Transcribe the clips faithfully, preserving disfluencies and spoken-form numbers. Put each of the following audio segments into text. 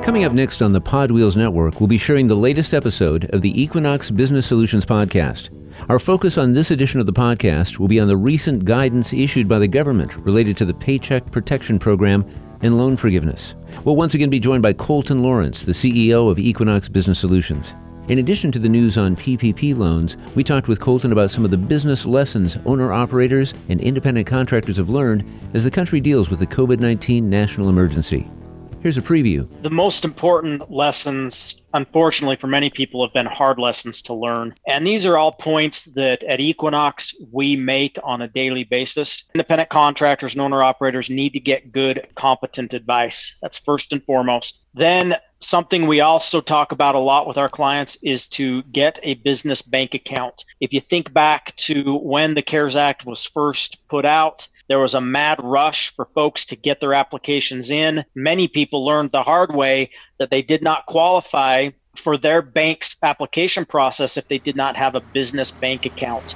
Coming up next on the Pod Wheels Network, we'll be sharing the latest episode of the Equinox Business Solutions podcast. Our focus on this edition of the podcast will be on the recent guidance issued by the government related to the Paycheck Protection Program and loan forgiveness. We'll once again be joined by Colton Lawrence, the C E O of Equinox Business Solutions. In addition to the news on P P P loans, we talked with Colton about some of the business lessons owner-operators and independent contractors have learned as the country deals with the covid nineteen national emergency. Here's a preview. The most important lessons, unfortunately for many people, have been hard lessons to learn. And these are all points that at Equinox we make on a daily basis. Independent contractors and owner-operators need to get good, competent advice. That's first and foremost. Then something we also talk about a lot with our clients is to get a business bank account. If you think back to when the CARES Act was first put out, there was a mad rush for folks to get their applications in. Many people learned the hard way that they did not qualify for their bank's application process if they did not have a business bank account.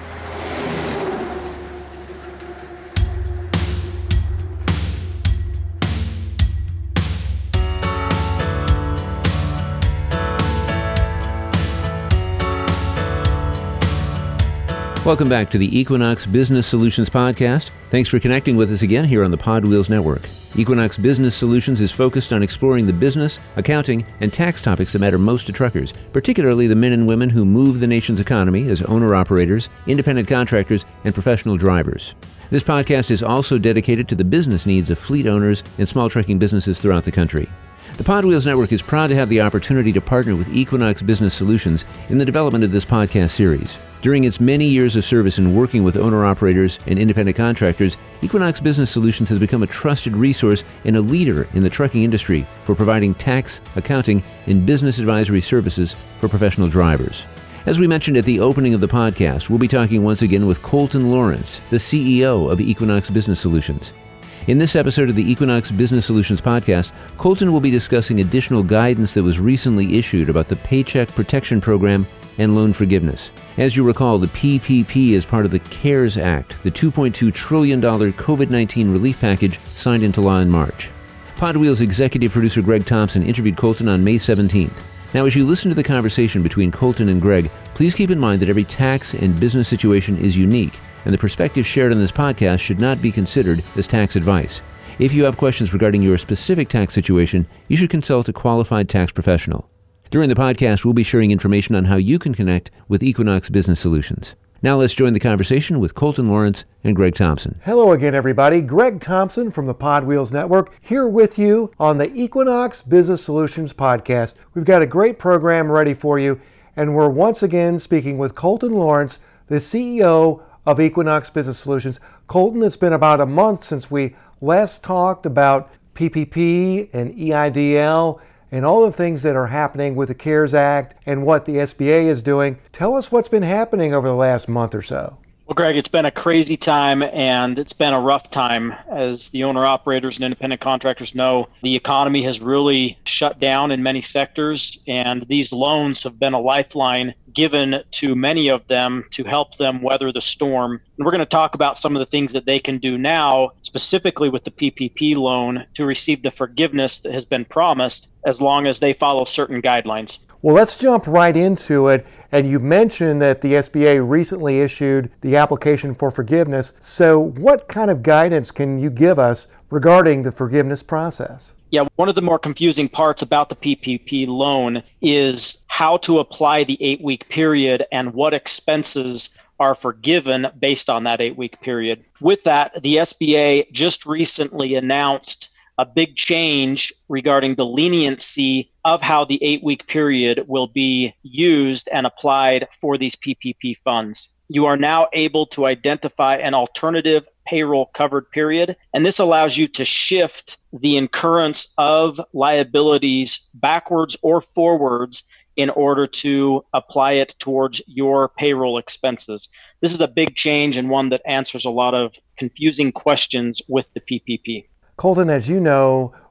Welcome back to the Equinox Business Solutions podcast. Thanks for connecting with us again here on the Pod Wheels Network. Equinox Business Solutions is focused on exploring the business, accounting, and tax topics that matter most to truckers, particularly the men and women who move the nation's economy as owner-operators, independent contractors, and professional drivers. This podcast is also dedicated to the business needs of fleet owners and small trucking businesses throughout the country. The Pod Wheels Network is proud to have the opportunity to partner with Equinox Business Solutions in the development of this podcast series. During its many years of service in working with owner-operators and independent contractors, Equinox Business Solutions has become a trusted resource and a leader in the trucking industry for providing tax, accounting, and business advisory services for professional drivers. As we mentioned at the opening of the podcast, we'll be talking once again with Colton Lawrence, the C E O of Equinox Business Solutions. In this episode of the Equinox Business Solutions podcast, Colton will be discussing additional guidance that was recently issued about the Paycheck Protection Program and loan forgiveness. As you recall, the P P P is part of the CARES Act, the two point two trillion dollars covid nineteen relief package signed into law in March. Pod Wheels executive producer Greg Thompson interviewed Colton on May seventeenth. Now, as you listen to the conversation between Colton and Greg, please keep in mind that every tax and business situation is unique, and the perspective shared on this podcast should not be considered as tax advice. If you have questions regarding your specific tax situation, you should consult a qualified tax professional. During the podcast, we'll be sharing information on how you can connect with Equinox Business Solutions. Now let's join the conversation with Colton Lawrence and Greg Thompson. Hello again, everybody. Greg Thompson from the Pod Wheels Network here with you on the Equinox Business Solutions podcast. We've got a great program ready for you, and we're once again speaking with Colton Lawrence, the C E O of Equinox Business Solutions. Colton, it's been about a month since we last talked about P P P and E I D L and all the things that are happening with the CARES Act and what the S B A is doing. Tell us what's been happening over the last month or so. Well, Greg, it's been a crazy time and it's been a rough time. As the owner-operators and independent contractors know, the economy has really shut down in many sectors, and these loans have been a lifeline given to many of them to help them weather the storm. And we're going to talk about some of the things that they can do now, specifically with the P P P loan, to receive the forgiveness that has been promised as long as they follow certain guidelines. Well, let's jump right into it. And you mentioned that the S B A recently issued the application for forgiveness. So what kind of guidance can you give us regarding the forgiveness process? Yeah, one of the more confusing parts about the P P P loan is how to apply the eight-week period and what expenses are forgiven based on that eight-week period. With that, the S B A just recently announced a big change regarding the leniency of how the eight-week period will be used and applied for these P P P funds. You are now able to identify an alternative payroll covered period, and this allows you to shift the incurrence of liabilities backwards or forwards in order to apply it towards your payroll expenses. This is a big change and one that answers a lot of confusing questions with the P P P. Colton, as you know,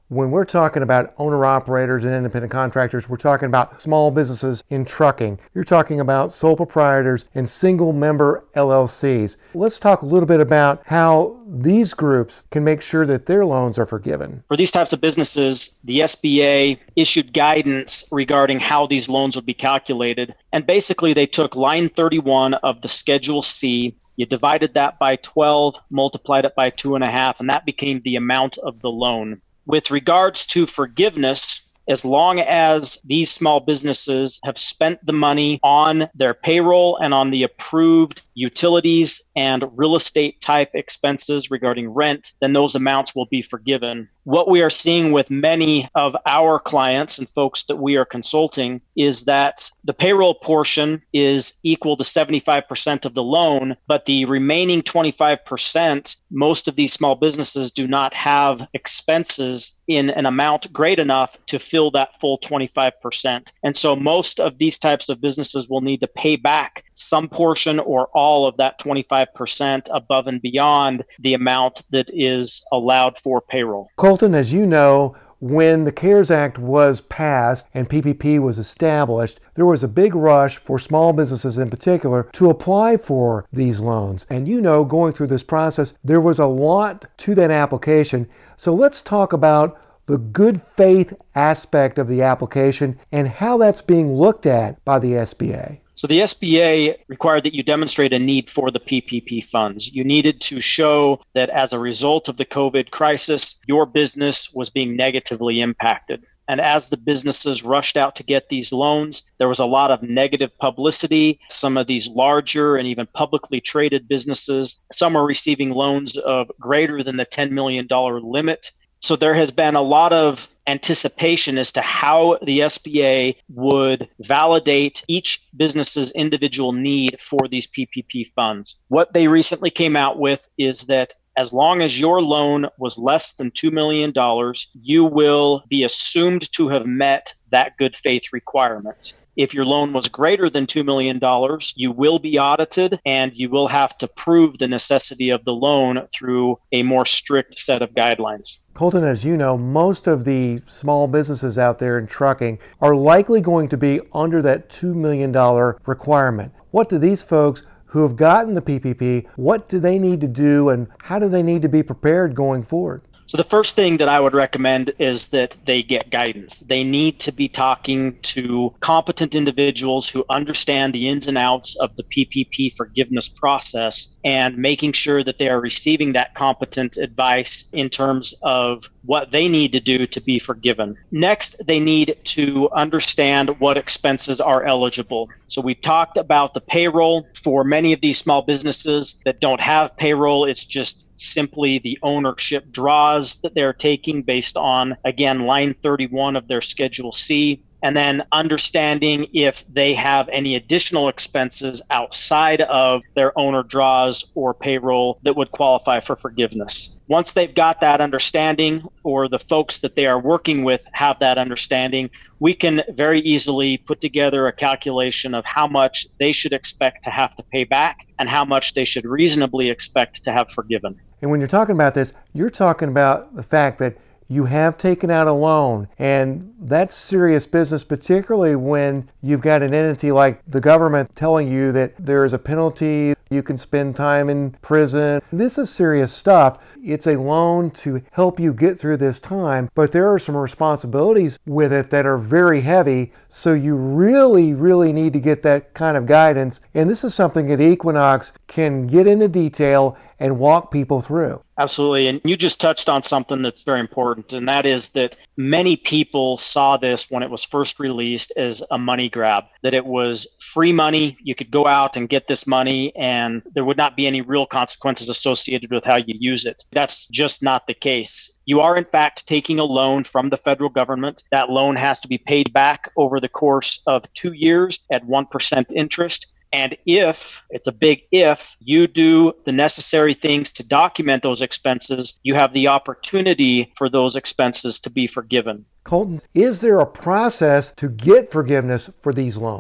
when we're talking about owner-operators and independent contractors, we're talking about small businesses in trucking. You're talking about sole proprietors and single-member L L Cs. Let's talk a little bit about how these groups can make sure that their loans are forgiven. For these types of businesses, the S B A issued guidance regarding how these loans would be calculated. And basically, they took line thirty-one of the Schedule C. You divided that by twelve, multiplied it by two and a half, and that became the amount of the loan. With regards to forgiveness, as long as these small businesses have spent the money on their payroll and on the approved utilities and real estate type expenses regarding rent, then those amounts will be forgiven. What we are seeing with many of our clients and folks that we are consulting is that the payroll portion is equal to seventy-five percent of the loan, but the remaining twenty-five percent, most of these small businesses do not have expenses in an amount great enough to fill that full twenty-five percent. And so most of these types of businesses will need to pay back some portion or all of that twenty-five percent above and beyond the amount that is allowed for payroll. Colton, as you know, when the CARES Act was passed and P P P was established, there was a big rush for small businesses in particular to apply for these loans. And you know, going through this process, there was a lot to that application. So let's talk about the good faith aspect of the application and how that's being looked at by the S B A. So the S B A required that you demonstrate a need for the P P P funds. You needed to show that as a result of the COVID crisis, your business was being negatively impacted. And as the businesses rushed out to get these loans, there was a lot of negative publicity. Some of these larger and even publicly traded businesses, some are receiving loans of greater than the ten million dollars limit. So there has been a lot of anticipation as to how the S B A would validate each business's individual need for these P P P funds. What they recently came out with is that as long as your loan was less than two million dollars, you will be assumed to have met that good faith requirement. If your loan was greater than two million dollars, you will be audited and you will have to prove the necessity of the loan through a more strict set of guidelines. Colton, as you know, most of the small businesses out there in trucking are likely going to be under that two million dollars requirement. What do these folks who have gotten the P P P, what do they need to do and how do they need to be prepared going forward? So the first thing that I would recommend is that they get guidance. They need to be talking to competent individuals who understand the ins and outs of the P P P forgiveness process and making sure that they are receiving that competent advice in terms of what they need to do to be forgiven. Next, they need to understand what expenses are eligible. So we talked about the payroll. For many of these small businesses that don't have payroll, it's just simply the ownership draws that they're taking based on, again, line thirty-one of their Schedule C. And then understanding if they have any additional expenses outside of their owner draws or payroll that would qualify for forgiveness. Once they've got that understanding, or the folks that they are working with have that understanding, we can very easily put together a calculation of how much they should expect to have to pay back and how much they should reasonably expect to have forgiven. And when you're talking about this, you're talking about the fact that you have taken out a loan, and that's serious business, particularly when you've got an entity like the government telling you that there is a penalty, you can spend time in prison. This is serious stuff. It's a loan to help you get through this time, but there are some responsibilities with it that are very heavy, so you really, really need to get that kind of guidance. And this is something that Equinox can get into detail and walk people through. Absolutely. And you just touched on something that's very important, and that is that many people saw this when it was first released as a money grab, that it was free money. You could go out and get this money and there would not be any real consequences associated with how you use it. That's just not the case. You are, in fact, taking a loan from the federal government. That loan has to be paid back over the course of two years at one percent interest. And if, it's a big if, you do the necessary things to document those expenses, you have the opportunity for those expenses to be forgiven. Colton, is there a process to get forgiveness for these loans?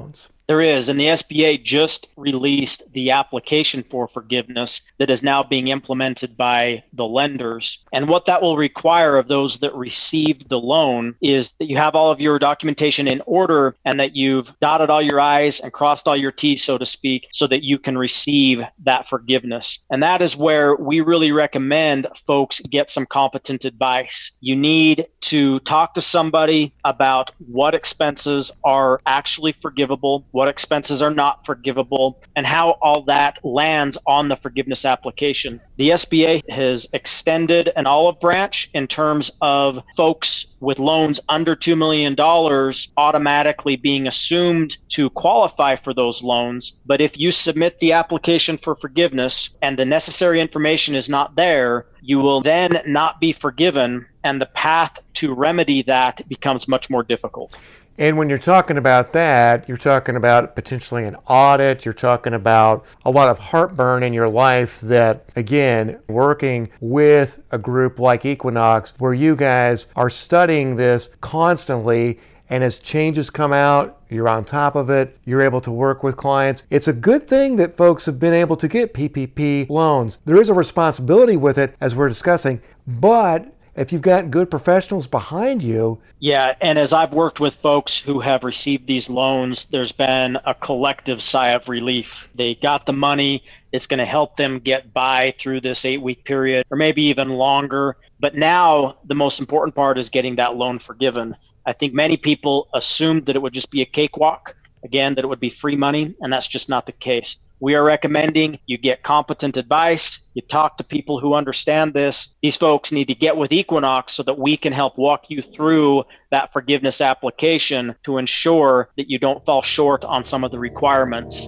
There is, and the S B A just released the application for forgiveness that is now being implemented by the lenders. And what that will require of those that received the loan is that you have all of your documentation in order and that you've dotted all your I's and crossed all your T's, so to speak, so that you can receive that forgiveness. And that is where we really recommend folks get some competent advice. You need to talk to somebody about what expenses are actually forgivable, what expenses are not forgivable, and how all that lands on the forgiveness application. The S B A has extended an olive branch in terms of folks with loans under two million dollars automatically being assumed to qualify for those loans. But if you submit the application for forgiveness and the necessary information is not there, you will then not be forgiven, and the path to remedy that becomes much more difficult. And when you're talking about that, you're talking about potentially an audit, you're talking about a lot of heartburn in your life that, again, working with a group like Equinox, where you guys are studying this constantly, and as changes come out, you're on top of it, you're able to work with clients. It's a good thing that folks have been able to get P P P loans. There is a responsibility with it, as we're discussing, but if you've got good professionals behind you. Yeah, and as I've worked with folks who have received these loans, there's been a collective sigh of relief. They got the money. It's going to help them get by through this eight-week period, or maybe even longer. But now the most important part is getting that loan forgiven. I think many people assumed that it would just be a cakewalk, again, that it would be free money, and that's just not the case. We are recommending you get competent advice, you talk to people who understand this. These folks need to get with Equinox so that we can help walk you through that forgiveness application to ensure that you don't fall short on some of the requirements.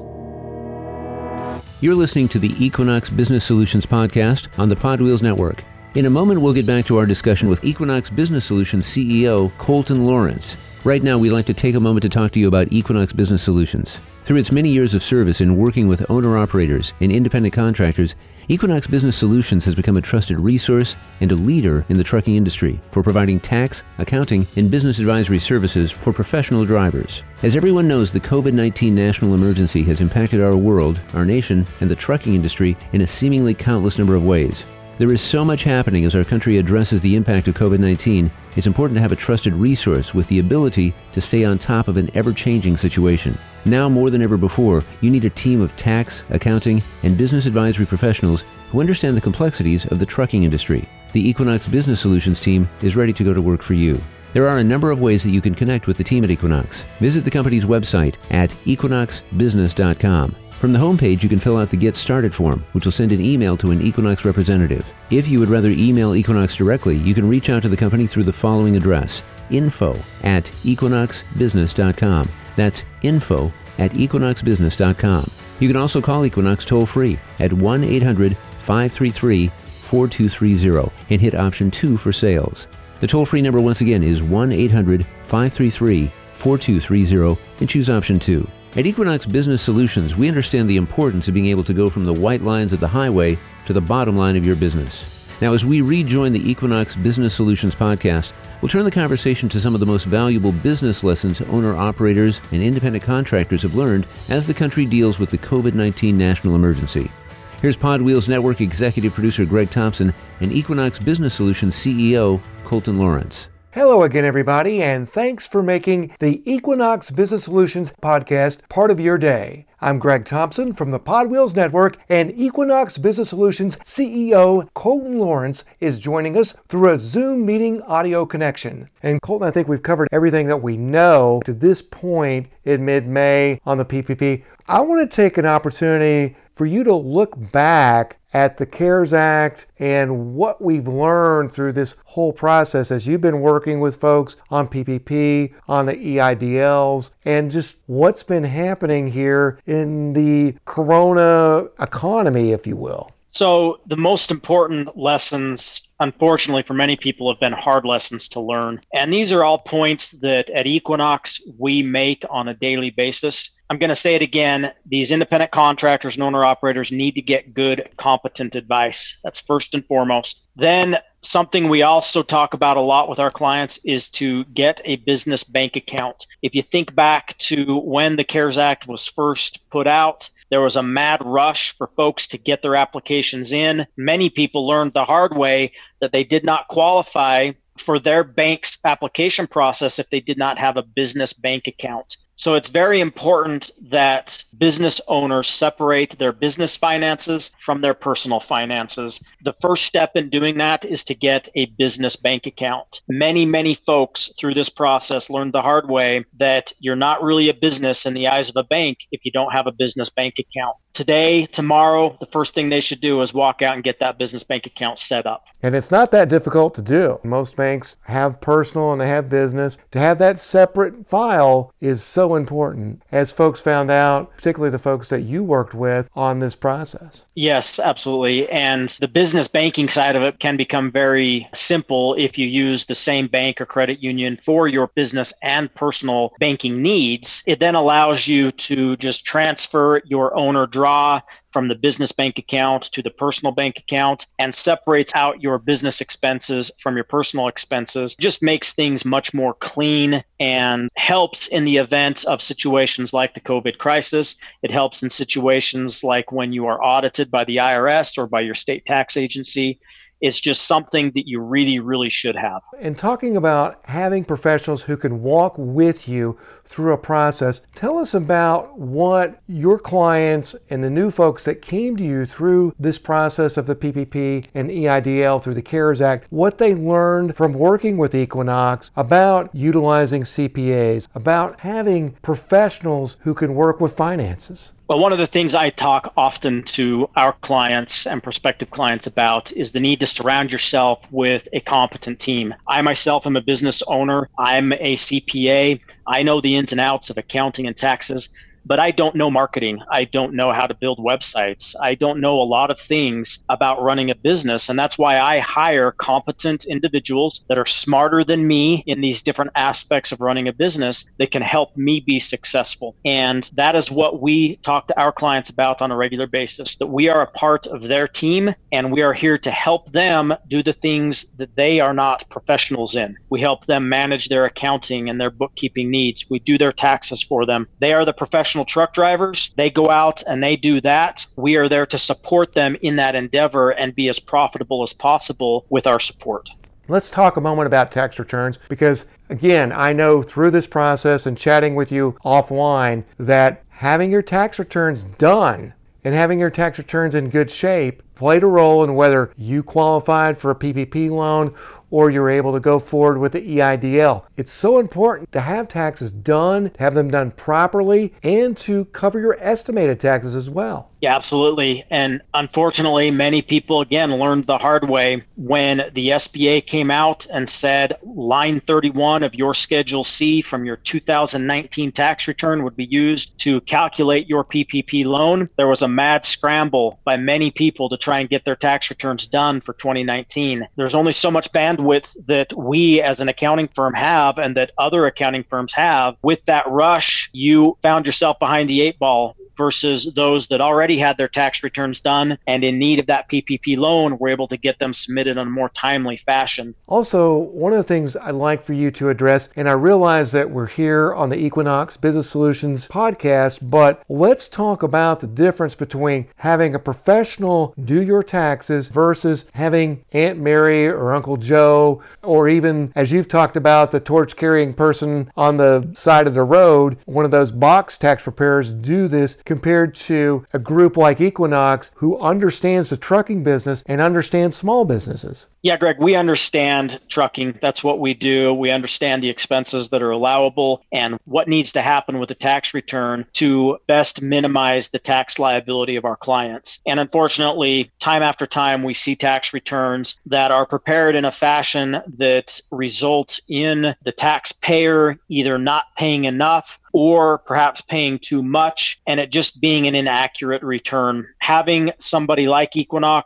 You're listening to the Equinox Business Solutions podcast on the Podwheels Network. In a moment, we'll get back to our discussion with Equinox Business Solutions C E O Colton Lawrence. Right now, we'd like to take a moment to talk to you about Equinox Business Solutions. Through its many years of service in working with owner-operators and independent contractors, Equinox Business Solutions has become a trusted resource and a leader in the trucking industry for providing tax, accounting, and business advisory services for professional drivers. As everyone knows, the covid nineteen national emergency has impacted our world, our nation, and the trucking industry in a seemingly countless number of ways. There is so much happening as our country addresses the impact of covid nineteen, it's important to have a trusted resource with the ability to stay on top of an ever-changing situation. Now more than ever before, you need a team of tax, accounting, and business advisory professionals who understand the complexities of the trucking industry. The Equinox Business Solutions team is ready to go to work for you. There are a number of ways that you can connect with the team at Equinox. Visit the company's website at equinox business dot com. From the homepage, you can fill out the Get Started form, which will send an email to an Equinox representative. If you would rather email Equinox directly, you can reach out to the company through the following address: info at equinox business dot com. That's info at equinox business dot com. You can also call Equinox toll-free at one eight hundred five three three four two three zero and hit option two for sales. The toll-free number once again is one eight hundred five three three four two three zero and choose option two. At Equinox Business Solutions, we understand the importance of being able to go from the white lines of the highway to the bottom line of your business. Now, as we rejoin the Equinox Business Solutions podcast, we'll turn the conversation to some of the most valuable business lessons owner-operators and independent contractors have learned as the country deals with the covid nineteen national emergency. Here's Podwheels Network Executive Producer Greg Thompson and Equinox Business Solutions C E O Colton Lawrence. Hello again, everybody, and thanks for making the Equinox Business Solutions podcast part of your day. I'm Greg Thompson from the Podwheels Network, and Equinox Business Solutions C E O Colton Lawrence is joining us through a Zoom meeting audio connection. And Colton, I think we've covered everything that we know to this point in mid-May on the P P P. I want to take an opportunity for you to look back at the CARES Act and what we've learned through this whole process as you've been working with folks on P P P, on the E I D Ls, and just what's been happening here in the corona economy, if you will. So the most important lessons, unfortunately for many people, have been hard lessons to learn. And these are all points that at Equinox we make on a daily basis. I'm going to say it again. These independent contractors and owner operators need to get good, competent advice. That's first and foremost. Then Something we also talk about a lot with our clients is to get a business bank account. If you think back to when the CARES Act was first put out, there was a mad rush for folks to get their applications in. Many people learned the hard way that they did not qualify for their bank's application process if they did not have a business bank account. So it's very important that business owners separate their business finances from their personal finances. The first step in doing that is to get a business bank account. Many, many folks through this process learned the hard way that you're not really a business in the eyes of a bank if you don't have a business bank account. Today, tomorrow, the first thing they should do is walk out and get that business bank account set up. And it's not that difficult to do. Most banks have personal and they have business. To have that separate file is so important, as folks found out, particularly the folks that you worked with on this process. Yes, absolutely. And the business banking side of it can become very simple if you use the same bank or credit union for your business and personal banking needs. It then allows you to just transfer your owner draw from the business bank account to the personal bank account and separates out your business expenses from your personal expenses. Just makes things much more clean and helps in the event of situations like the COVID crisis. It helps in situations like when you are audited by the I R S or by your state tax agency. It's just something that you really, really should have. And talking about having professionals who can walk with you through a process, tell us about what your clients and the new folks that came to you through this process of the P P P and E I D L through the CARES Act, what they learned from working with Equinox about utilizing C P As, about having professionals who can work with finances. Well, one of the things I talk often to our clients and prospective clients about is the need to surround yourself with a competent team. I myself am a business owner. I'm a C P A. I know the ins and outs of accounting and taxes, but I don't know marketing. I don't know how to build websites. I don't know a lot of things about running a business. And that's why I hire competent individuals that are smarter than me in these different aspects of running a business that can help me be successful. And that is what we talk to our clients about on a regular basis, that we are a part of their team and we are here to help them do the things that they are not professionals in. We help them manage their accounting and their bookkeeping needs. We do their taxes for them. They are the professional truck drivers. They go out and they do that. We are there to support them in that endeavor and be as profitable as possible with our support. Let's talk a moment about tax returns, because again, I know through this process and chatting with you offline that having your tax returns done and having your tax returns in good shape played a role in whether you qualified for a P P P loan or you're able to go forward with the E I D L. It's so important to have taxes done, to have them done properly, and to cover your estimated taxes as well. Yeah, absolutely. And unfortunately, many people, again, learned the hard way when the S B A came out and said line thirty-one of your Schedule C from your two thousand nineteen tax return would be used to calculate your P P P loan. There was a mad scramble by many people to try and get their tax returns done for twenty nineteen. There's only so much bandwidth that we as an accounting firm have and that other accounting firms have. With that rush, you found yourself behind the eight ball versus those that already had their tax returns done and in need of that P P P loan were able to get them submitted in a more timely fashion. Also, one of the things I'd like for you to address, and I realize that we're here on the Equinox Business Solutions podcast, but let's talk about the difference between having a professional do your taxes versus having Aunt Mary or Uncle Joe, or even, as you've talked about, the torch-carrying person on the side of the road, one of those box tax preparers do this, compared to a group like Equinox who understands the trucking business and understands small businesses. Yeah, Greg, we understand trucking. That's what we do. We understand the expenses that are allowable and what needs to happen with the tax return to best minimize the tax liability of our clients. And unfortunately, time after time, we see tax returns that are prepared in a fashion that results in the taxpayer either not paying enough or perhaps paying too much, and it just being an inaccurate return. Having somebody like Equinox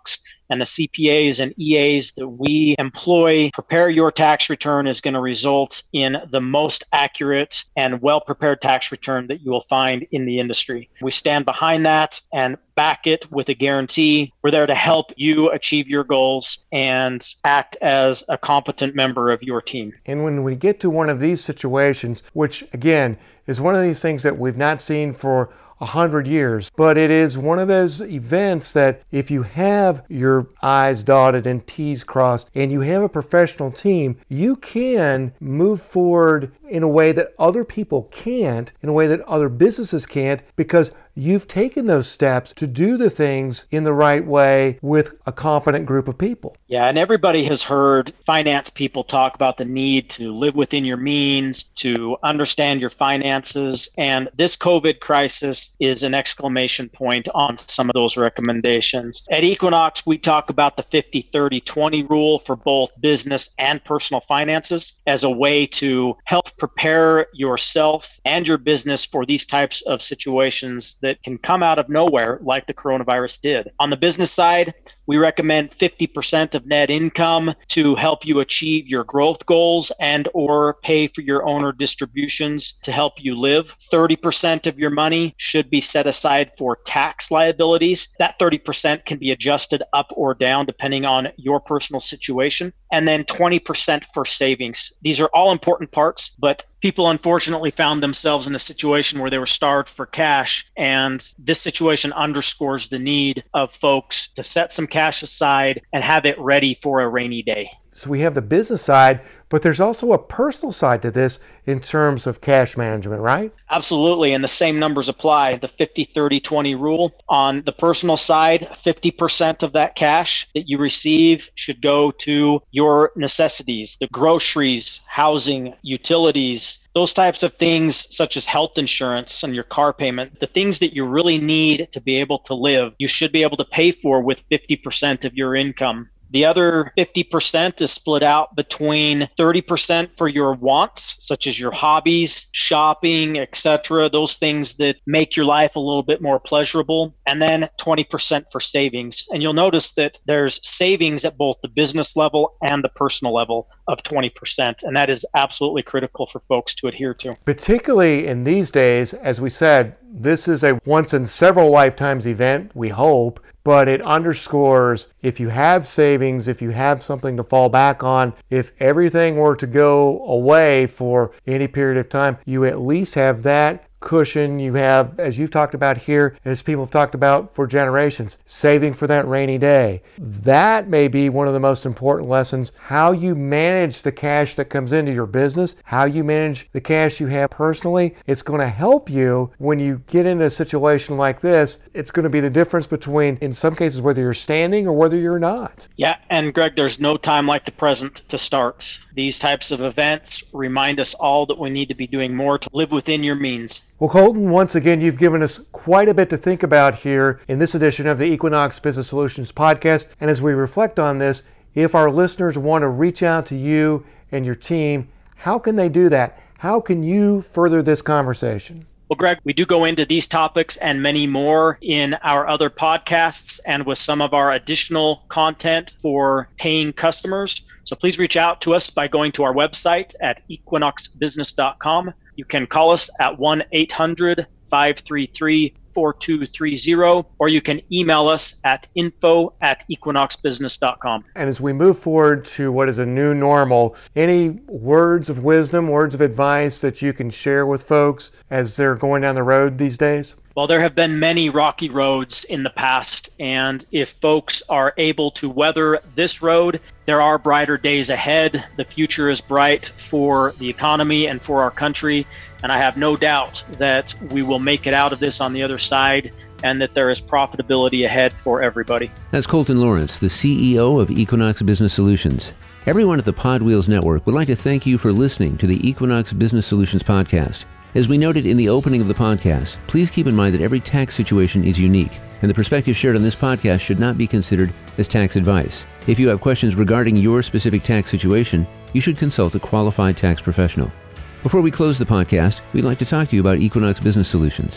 and the C P As and E As that we employ prepare your tax return is going to result in the most accurate and well-prepared tax return that you will find in the industry. We stand behind that and back it with a guarantee. We're there to help you achieve your goals and act as a competent member of your team. And when we get to one of these situations, which again is one of these things that we've not seen for a hundred years, but it is one of those events that if you have your I's dotted and T's crossed and you have a professional team, you can move forward in a way that other people can't, in a way that other businesses can't, because you've taken those steps to do the things in the right way with a competent group of people. Yeah, and everybody has heard finance people talk about the need to live within your means, to understand your finances, and this COVID crisis is an exclamation point on some of those recommendations. At Equinox, we talk about the fifty thirty twenty rule for both business and personal finances as a way to help prepare yourself and your business for these types of situations that can come out of nowhere like the coronavirus did. On the business side, we recommend fifty percent of net income to help you achieve your growth goals and or pay for your owner distributions to help you live. thirty percent of your money should be set aside for tax liabilities. That thirty percent can be adjusted up or down depending on your personal situation. And then twenty percent for savings. These are all important parts, but people unfortunately found themselves in a situation where they were starved for cash. And this situation underscores the need of folks to set some cash aside and have it ready for a rainy day. So we have the business side, but there's also a personal side to this in terms of cash management, right? Absolutely. And the same numbers apply. The fifty thirty twenty rule. On the personal side, fifty percent of that cash that you receive should go to your necessities, the groceries, housing, utilities, those types of things such as health insurance and your car payment, the things that you really need to be able to live, you should be able to pay for with fifty percent of your income. The other fifty percent is split out between thirty percent for your wants, such as your hobbies, shopping, et cetera, those things that make your life a little bit more pleasurable, and then twenty percent for savings. And you'll notice that there's savings at both the business level and the personal level of twenty percent, and that is absolutely critical for folks to adhere to. Particularly in these days, as we said, this is a once in several lifetimes event, we hope, but it underscores if you have savings, if you have something to fall back on, if everything were to go away for any period of time, you at least have that cushion. You have, as you've talked about here, and as people have talked about for generations, saving for that rainy day. That may be one of the most important lessons, how you manage the cash that comes into your business, how you manage the cash you have personally. It's going to help you when you get into a situation like this. It's going to be the difference between, in some cases, whether you're standing or whether you're not. Yeah, and Greg, there's no time like the present to start. These types of events remind us all that we need to be doing more to live within your means. Well, Colton, once again, you've given us quite a bit to think about here in this edition of the Equinox Business Solutions podcast. And as we reflect on this, if our listeners want to reach out to you and your team, how can they do that? How can you further this conversation? Well, Greg, we do go into these topics and many more in our other podcasts and with some of our additional content for paying customers. So please reach out to us by going to our website at equinox business dot com. You can call us at one eight hundred five three three four two three zero, or you can email us at info at equinox business dot com. And as we move forward to what is a new normal, any words of wisdom, words of advice that you can share with folks as they're going down the road these days? Well, there have been many rocky roads in the past, and if folks are able to weather this road, there are brighter days ahead. The future is bright for the economy and for our country, and I have no doubt that we will make it out of this on the other side and that there is profitability ahead for everybody. That's Colton Lawrence, the C E O of Equinox Business Solutions. Everyone at the Pod Wheels Network would like to thank you for listening to the Equinox Business Solutions podcast. As we noted in the opening of the podcast, please keep in mind that every tax situation is unique, and the perspective shared on this podcast should not be considered as tax advice. If you have questions regarding your specific tax situation, you should consult a qualified tax professional. Before we close the podcast, we'd like to talk to you about Equinox Business Solutions.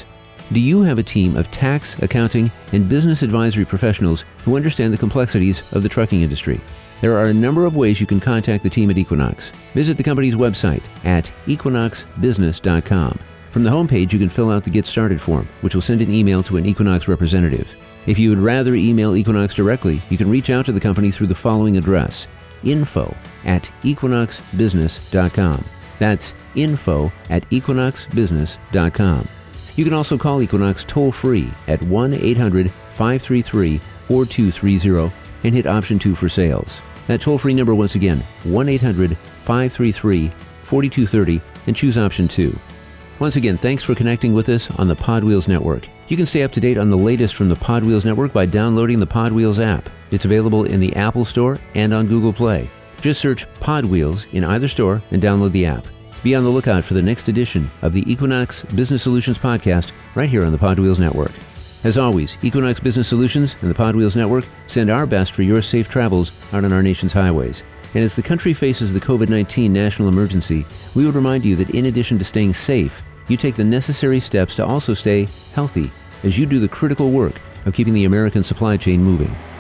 Do you have a team of tax, accounting, and business advisory professionals who understand the complexities of the trucking industry? There are a number of ways you can contact the team at Equinox. Visit the company's website at equinox business dot com. From the homepage, you can fill out the Get Started form, which will send an email to an Equinox representative. If you would rather email Equinox directly, you can reach out to the company through the following address: info at equinox business dot com. That's info at equinox business dot com. You can also call Equinox toll-free at one eight hundred five three three four two three zero and hit option two for sales. That toll-free number once again, one eight hundred five three three four two three zero, and choose option two. Once again, thanks for connecting with us on the Podwheels Network. You can stay up to date on the latest from the Podwheels Network by downloading the Podwheels app. It's available in the Apple Store and on Google Play. Just search Podwheels in either store and download the app. Be on the lookout for the next edition of the Equinox Business Solutions podcast right here on the Podwheels Network. As always, Equinox Business Solutions and the Podwheels Network send our best for your safe travels out on our nation's highways. And as the country faces the covid nineteen national emergency, we would remind you that in addition to staying safe, you take the necessary steps to also stay healthy as you do the critical work of keeping the American supply chain moving.